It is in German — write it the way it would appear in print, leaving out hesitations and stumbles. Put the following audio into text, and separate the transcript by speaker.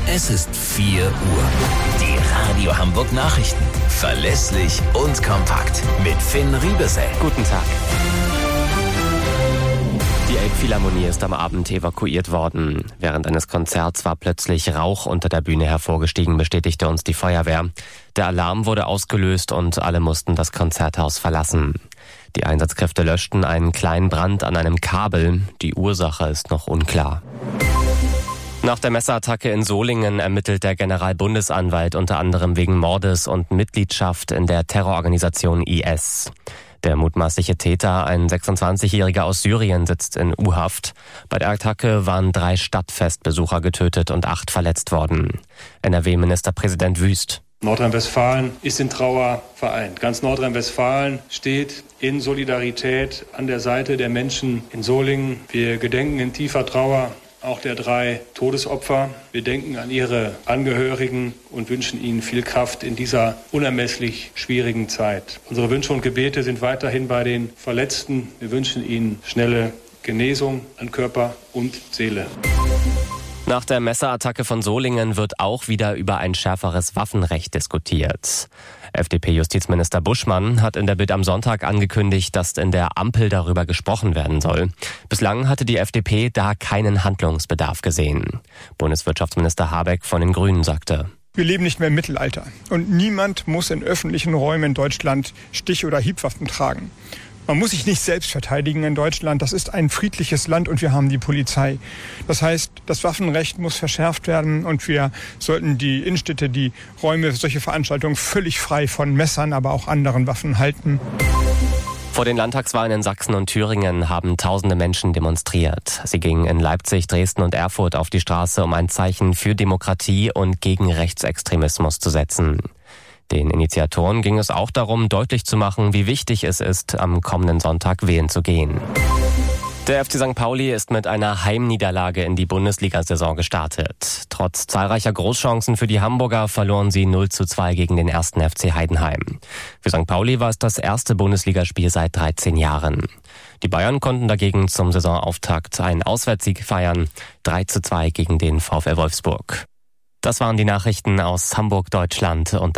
Speaker 1: Es ist 4 Uhr. Die Radio Hamburg Nachrichten. Verlässlich und kompakt. Mit Finn Riebesell.
Speaker 2: Guten Tag. Die Elbphilharmonie ist am Abend evakuiert worden. Während eines Konzerts war plötzlich Rauch unter der Bühne hervorgestiegen, bestätigte uns die Feuerwehr. Der Alarm wurde ausgelöst und alle mussten das Konzerthaus verlassen. Die Einsatzkräfte löschten einen kleinen Brand an einem Kabel. Die Ursache ist noch unklar. Nach der Messerattacke in Solingen ermittelt der Generalbundesanwalt unter anderem wegen Mordes und Mitgliedschaft in der Terrororganisation IS. Der mutmaßliche Täter, ein 26-Jähriger aus Syrien, sitzt in U-Haft. Bei der Attacke waren 3 Stadtfestbesucher getötet und 8 verletzt worden. NRW-Ministerpräsident Wüst.
Speaker 3: Nordrhein-Westfalen ist in Trauer vereint. Ganz Nordrhein-Westfalen steht in Solidarität an der Seite der Menschen in Solingen. Wir gedenken in tiefer Trauer auch der 3 Todesopfer. Wir denken an ihre Angehörigen und wünschen ihnen viel Kraft in dieser unermesslich schwierigen Zeit. Unsere Wünsche und Gebete sind weiterhin bei den Verletzten. Wir wünschen ihnen schnelle Genesung an Körper und Seele.
Speaker 2: Nach der Messerattacke von Solingen wird auch wieder über ein schärferes Waffenrecht diskutiert. FDP-Justizminister Buschmann hat in der Bild am Sonntag angekündigt, dass in der Ampel darüber gesprochen werden soll. Bislang hatte die FDP da keinen Handlungsbedarf gesehen. Bundeswirtschaftsminister Habeck von den Grünen sagte:
Speaker 4: Wir leben nicht mehr im Mittelalter und niemand muss in öffentlichen Räumen in Deutschland Stich- oder Hiebwaffen tragen. Man muss sich nicht selbst verteidigen in Deutschland. Das ist ein friedliches Land und wir haben die Polizei. Das heißt, das Waffenrecht muss verschärft werden und wir sollten die Innenstädte, die Räume, solche Veranstaltungen völlig frei von Messern, aber auch anderen Waffen halten.
Speaker 2: Vor den Landtagswahlen in Sachsen und Thüringen haben tausende Menschen demonstriert. Sie gingen in Leipzig, Dresden und Erfurt auf die Straße, um ein Zeichen für Demokratie und gegen Rechtsextremismus zu setzen. Den Initiatoren ging es auch darum, deutlich zu machen, wie wichtig es ist, am kommenden Sonntag wählen zu gehen. Der FC St. Pauli ist mit einer Heimniederlage in die Bundesliga-Saison gestartet. Trotz zahlreicher Großchancen für die Hamburger verloren sie 0:2 gegen den 1. FC Heidenheim. Für St. Pauli war es das erste Bundesligaspiel seit 13 Jahren. Die Bayern konnten dagegen zum Saisonauftakt einen Auswärtssieg feiern, 3:2 gegen den VfL Wolfsburg. Das waren die Nachrichten aus Hamburg, Deutschland und